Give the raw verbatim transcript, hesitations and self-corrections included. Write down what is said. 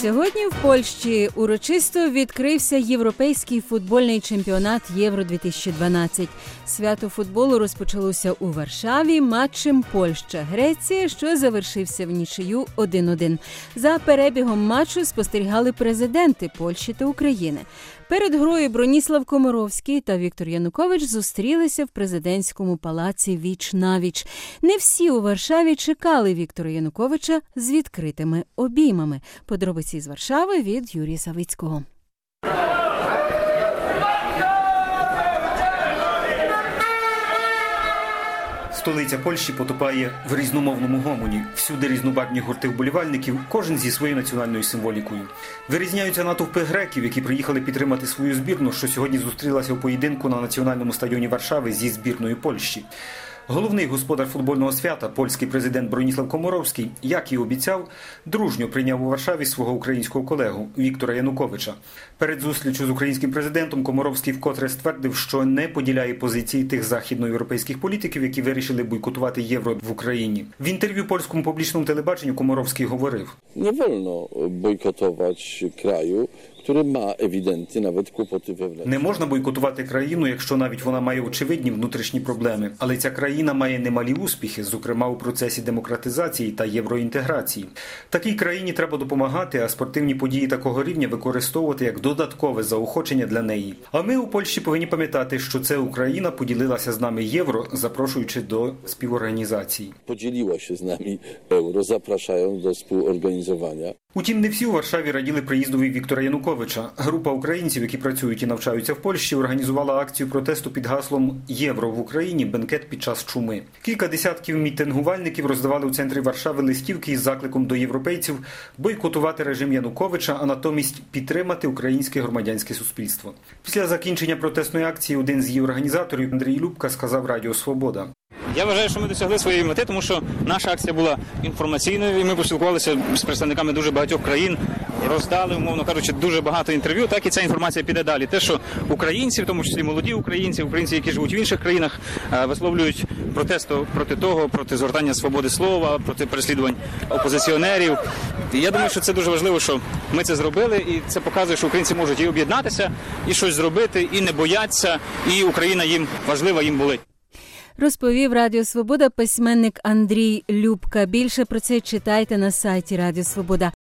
Сьогодні в Польщі урочисто відкрився європейський футбольний чемпіонат Євро дві тисячі дванадцять. Свято футболу розпочалося у Варшаві матчем Польща-Греція, що завершився в нічию один один. За перебігом матчу спостерігали президенти Польщі та України. Перед грою Броніслав Комаровський та Віктор Янукович зустрілися в президентському палаці віч-навіч. Не всі у Варшаві чекали Віктора Януковича з відкритими обіймами. Подробиці з Варшави від Юрія Савицького. Столиця Польщі потопає в різномовному гомоні. Всюди різнобарвні гурти вболівальників, кожен зі своєю національною символікою. Вирізняються натовпи греків, які приїхали підтримати свою збірну, що сьогодні зустрілася у поєдинку на національному стадіоні Варшави зі збірною Польщі. Головний господар футбольного свята, польський президент Броніслав Комаровський, як і обіцяв, дружньо прийняв у Варшаві свого українського колегу Віктора Януковича. Перед зустрічю з українським президентом Комаровський вкотре ствердив, що не поділяє позиції тих західноєвропейських політиків, які вирішили бойкотувати євро в Україні. В інтерв'ю польському публічному телебаченню Комаровський говорив: «Не вольно бойкотувати краю, який має ewidentnie навіть kłopoty wewnętrzne». Не можна бойкотувати країну, якщо навіть вона має очевидні внутрішні проблеми. Але ця країна має немалі успіхи, зокрема у процесі демократизації та євроінтеграції. Такій країні треба допомагати, а спортивні події такого рівня використовувати як додаткове заохочення для неї. А ми у Польщі повинні пам'ятати, що це Україна поділилася з нами євро, запрошуючи до співорганізації. Поділилася з нами євро, запрошуючи до співорганізування. Утім, не всі у Варшаві раділи приїздові Віктора Януковича. Група українців, які працюють і навчаються в Польщі, організувала акцію протесту під гаслом «Євро в Україні. Бенкет під час чуми». Кілька десятків мітингувальників роздавали у центрі Варшави листівки із закликом до європейців бойкотувати режим Януковича, а натомість підтримати українське громадянське суспільство. Після закінчення протестної акції один з її організаторів, Андрій Любка, сказав Радіо Свобода: «Я вважаю, що ми досягли своєї мети, тому що наша акція була інформаційною, і ми поспілкувалися з представниками дуже багатьох країн, роздали, умовно кажучи, дуже багато інтерв'ю, так і ця інформація піде далі. Те, що українці, в тому числі молоді українці, українці, які живуть в інших країнах, висловлюють протест проти того, проти згортання свободи слова, проти переслідувань опозиціонерів. І я думаю, що це дуже важливо, що ми це зробили, і це показує, що українці можуть і об'єднатися, і щось зробити, і не бояться, і Україна їм важлива, їм болить. Розповів Радіо Свобода письменник Андрій Любка. Більше про це читайте на сайті Радіо Свобода.